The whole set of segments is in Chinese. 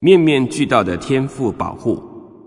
面面俱到的天父保护。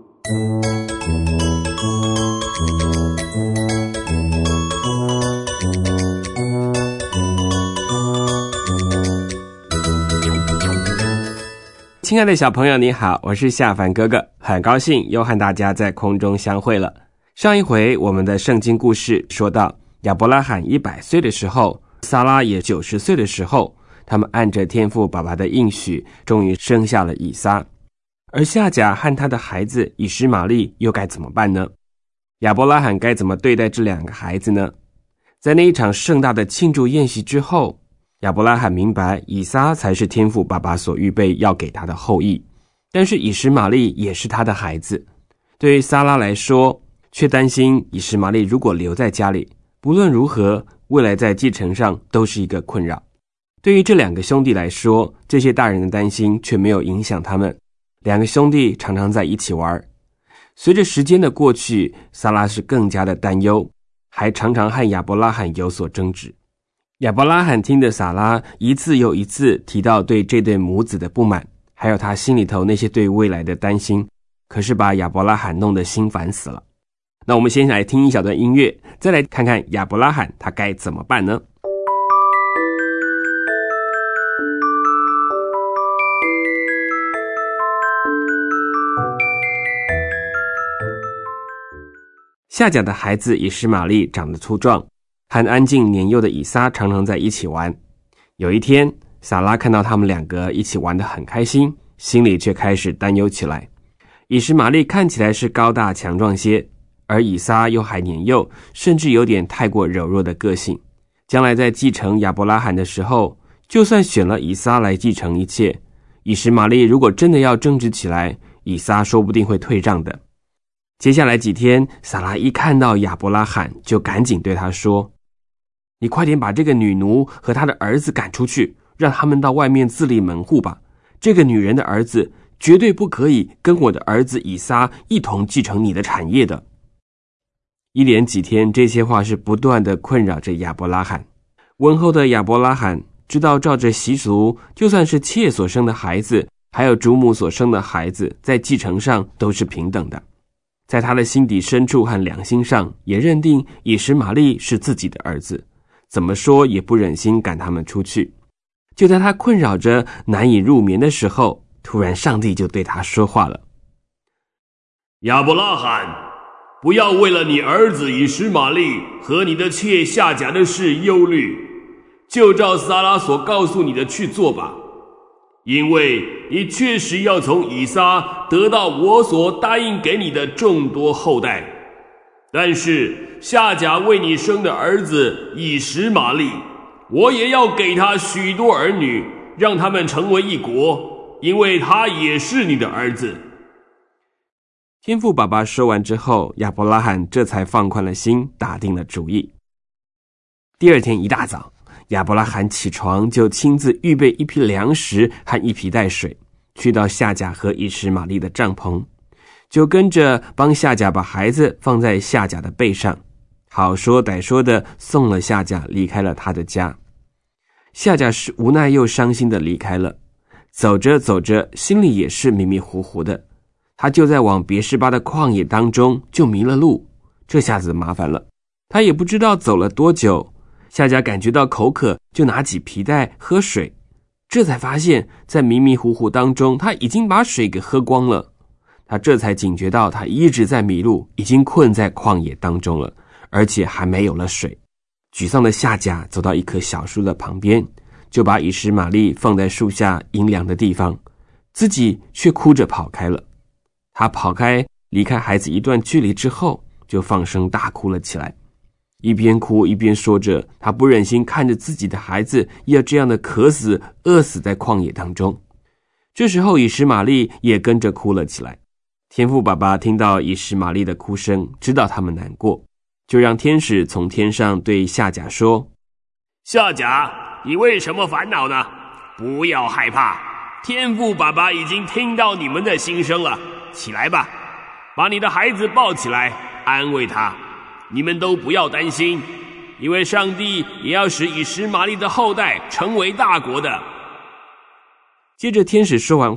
亲爱的小朋友你好，我是夏凡哥哥，很高兴又和大家在空中相会了。上一回我们的圣经故事说到，亚伯拉罕100岁的时候，撒拉也90岁的时候，他们按着天父爸爸的应许，终于生下了以撒。而夏甲和他的孩子以实玛利又该怎么办呢？亚伯拉罕该怎么对待这2个孩子呢？在那一场盛大的庆祝宴席之后，亚伯拉罕明白以撒才是天父爸爸所预备要给他的后裔，但是以实玛利也是他的孩子。对于撒拉来说，却担心以实玛利如果留在家里，不论如何，未来在继承上都是一个困扰。对于这2个兄弟来说，这些大人的担心却没有影响他们。2个兄弟常常在一起玩。随着时间的过去，撒拉是更加的担忧，还常常和亚伯拉罕有所争执。亚伯拉罕听着撒拉一次又一次提到对这对母子的不满，还有他心里头那些对未来的担心，可是把亚伯拉罕弄得心烦死了。那我们先来听一小段音乐，再来看看亚伯拉罕他该怎么办呢？夏甲的孩子以实玛利长得粗壮，和安静年幼的以撒常常在一起玩。有一天，撒拉看到他们2个一起玩得很开心，心里却开始担忧起来。以实玛利看起来是高大强壮些，而以撒又还年幼，甚至有点太过柔弱的个性。将来在继承亚伯拉罕的时候，就算选了以撒来继承一切，以实玛利如果真的要争执起来，以撒说不定会退让的。接下来几天，撒拉一看到亚伯拉罕，就赶紧对他说：你快点把这个女奴和她的儿子赶出去，让他们到外面自立门户吧。这个女人的儿子绝对不可以跟我的儿子以撒一同继承你的产业的。一连几天，这些话是不断的困扰着亚伯拉罕。温厚的亚伯拉罕知道，照着习俗，就算是妾所生的孩子，还有主母所生的孩子，在继承上都是平等的。在他的心底深处和良心上，也认定以实玛利是自己的儿子，怎么说也不忍心赶他们出去。就在他困扰着难以入眠的时候，突然上帝就对他说话了： 亚伯拉罕，不要为了你儿子以实玛利和你的妾夏甲的事忧虑，就照撒拉所告诉你的去做吧。因为你确实要从以撒得到我所答应给你的众多后代，但是夏甲为你生的儿子以实玛利，我也要给他许多儿女，让他们成为一国，因为他也是你的儿子。 天父爸爸说完之后，亚伯拉罕这才放宽了心，打定了主意。第2天一大早，亚伯拉罕起床就亲自预备1批粮食和1皮带水，去到夏甲和以实玛利的帐篷，就跟着帮夏甲把孩子放在夏甲的背上，好说歹说的送了夏甲离开了他的家。夏甲是无奈又伤心的离开了，走着走着，心里也是迷迷糊糊的。他就在往别是巴的旷野当中就迷了路，这下子麻烦了，他也不知道走了多久。夏甲感觉到口渴，就拿起皮带喝水，这才发现在迷迷糊糊当中，他已经把水给喝光了。他这才警觉到他一直在迷路，已经困在旷野当中了，而且还没有了水。沮丧的夏甲走到一棵小树的旁边，就把以实玛利放在树下阴凉的地方，自己却哭着跑开了。他跑开离开孩子一段距离之后，就放声大哭了起来，一边哭一边说着他不忍心看着自己的孩子要这样的渴死饿死在旷野当中。这时候以实玛利也跟着哭了起来。天父爸爸听到以实玛利的哭声，知道他们难过，就让天使从天上对夏甲说： 夏甲，你为什么烦恼呢？不要害怕，天父爸爸已经听到你们的心声了。起来吧，把你的孩子抱起来，安慰他。你们都不要担心，因为上帝也要使以实玛利的后代成为大国的。 接着天使说完话，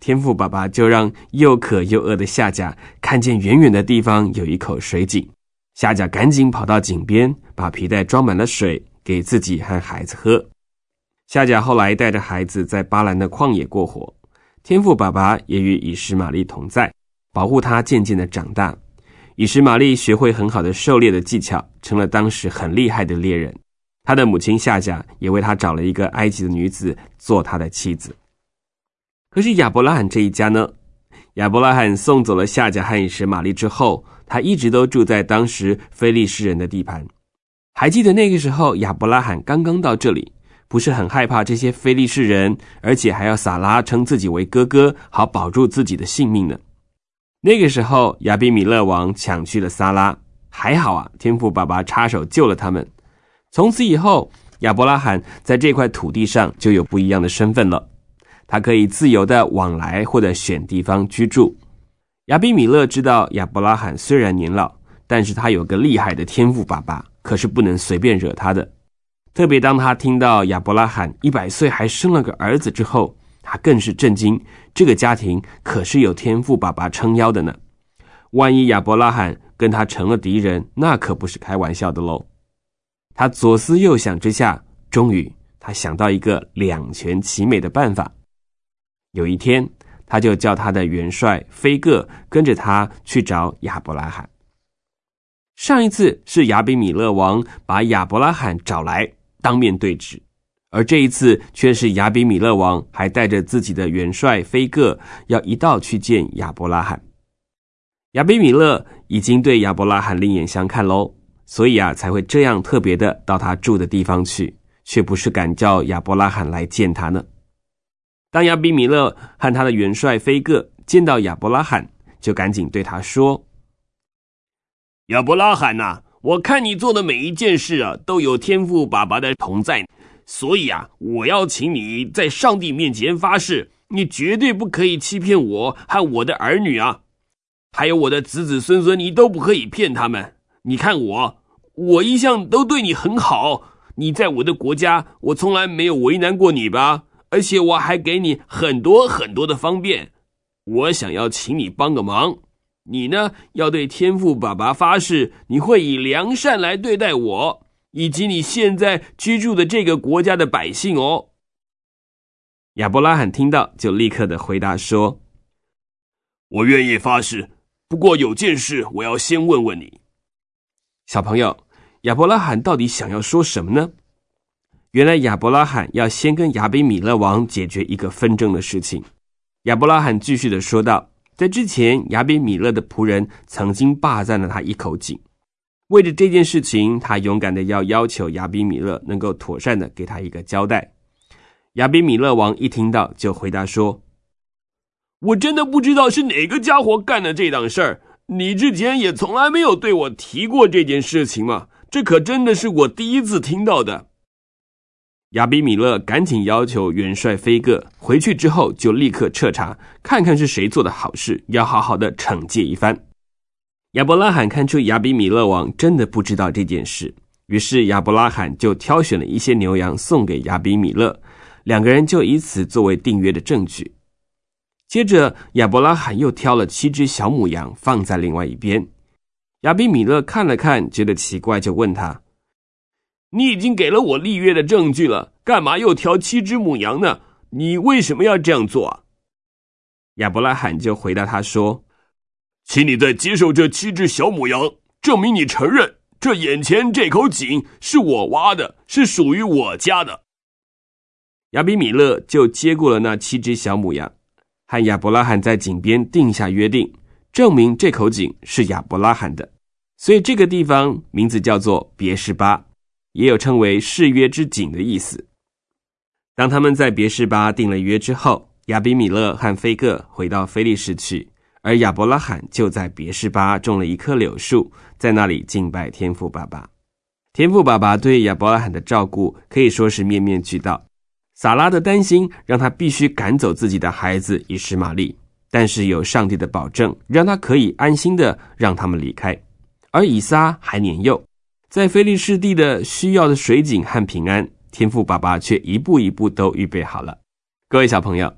天父爸爸就让又渴又饿的夏甲看见远远的地方有一口水井，夏甲赶紧跑到井边，把皮袋装满了水给自己和孩子喝。夏甲后来带着孩子在巴兰的旷野过活，天父爸爸也与以实玛利同在，保护他渐渐的长大。以实玛利学会很好的狩猎的技巧，成了当时很厉害的猎人。他的母亲夏甲也为他找了一个埃及的女子做他的妻子。可是亚伯拉罕这一家呢？亚伯拉罕送走了夏甲和以实玛利之后，他一直都住在当时非利士人的地盘。还记得那个时候亚伯拉罕刚刚到这里，不是很害怕这些非利士人，而且还要撒拉称自己为哥哥，好保住自己的性命呢。那个时候亚比米勒王抢去了撒拉，还好啊，天父爸爸插手救了他们。从此以后，亚伯拉罕在这块土地上就有不一样的身份了，他可以自由的往来或者选地方居住。亚比米勒知道亚伯拉罕虽然年老，但是他有个厉害的天父爸爸，可是不能随便惹他的。特别当他听到亚伯拉罕100岁还生了个儿子之后，他更是震惊，这个家庭可是有天父爸爸撑腰的呢。万一亚伯拉罕跟他成了敌人，那可不是开玩笑的咯。他左思右想之下，终于他想到一个两全其美的办法。有一天，他就叫他的元帅菲各跟着他去找亚伯拉罕。上一次是亚比米勒王把亚伯拉罕找来当面对质，而这一次却是亚比米勒王还带着自己的元帅菲各要一道去见亚伯拉罕。亚比米勒已经对亚伯拉罕另眼相看咯，所以才会这样特别的到他住的地方去，却不是敢叫亚伯拉罕来见他呢。当亚比米勒和他的元帅菲各见到亚伯拉罕，就赶紧对他说： 亚伯拉罕啊，我看你做的每一件事都有天父爸爸的同在，所以我要请你在上帝面前发誓，你绝对不可以欺骗我和我的儿女还有我的子子孙孙，你都不可以骗他们。你看我一向都对你很好，你在我的国家，我从来没有为难过你吧？而且我还给你很多很多的方便。我想要请你帮个忙，你呢，要对天父爸爸发誓，你会以良善来对待我，以及你现在居住的这个国家的百姓哦。 亚伯拉罕听到，就立刻的回答说： 我愿意发誓，不过有件事我要先问问你。 小朋友，亚伯拉罕到底想要说什么呢？原来亚伯拉罕要先跟亚比米勒王解决一个纷争的事情。亚伯拉罕继续的说道，在之前亚比米勒的仆人曾经霸占了他一口井，为了这件事情，他勇敢的要求亚比米勒能够妥善的给他一个交代。亚比米勒王一听到就回答说： 我真的不知道是哪个家伙干了这档事儿，你之前也从来没有对我提过这件事情嘛，这可真的是我第一次听到的。 亚比米勒赶紧要求元帅菲各回去之后就立刻彻查，看看是谁做的好事，要好好的惩戒一番。亚伯拉罕看出亚比米勒王真的不知道这件事，于是亚伯拉罕就挑选了一些牛羊送给亚比米勒，两个人就以此作为订约的证据。接着亚伯拉罕又挑了7只小母羊放在另外一边。亚比米勒看了看，觉得奇怪，就问他： 你已经给了我立约的证据了，干嘛又挑7只母羊呢？你为什么要这样做亚伯拉罕就回答他说： 请你再接受这7只小母羊，证明你承认这眼前这口井是我挖的，是属于我家的。 亚比米勒就接过了那7只小母羊，和亚伯拉罕在井边定下约定，证明这口井是亚伯拉罕的。所以这个地方名字叫做别是巴，也有称为誓约之井的意思。当他们在别是巴定了约之后，亚比米勒和菲各回到非利士去，而亚伯拉罕就在别是巴种了一棵柳树，在那里敬拜天父爸爸。天父爸爸对亚伯拉罕的照顾可以说是面面俱到。撒拉的担心让他必须赶走自己的孩子以实玛利，但是有上帝的保证，让他可以安心的让他们离开。而以撒还年幼，在非利士地的需要的水井和平安，天父爸爸却一步一步都预备好了。各位小朋友，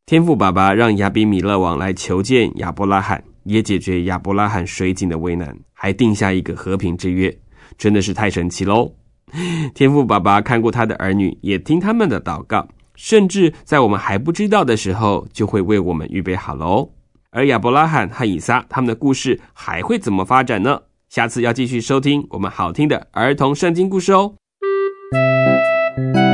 天父爸爸让亚比米勒王来求见亚伯拉罕，也解决亚伯拉罕水井的为难，还定下一个和平之约，真的是太神奇咯。天父爸爸看过他的儿女，也听他们的祷告，甚至在我们还不知道的时候，就会为我们预备好了哦。而亚伯拉罕和以撒他们的故事还会怎么发展呢？下次要继续收听我们好听的儿童圣经故事哦。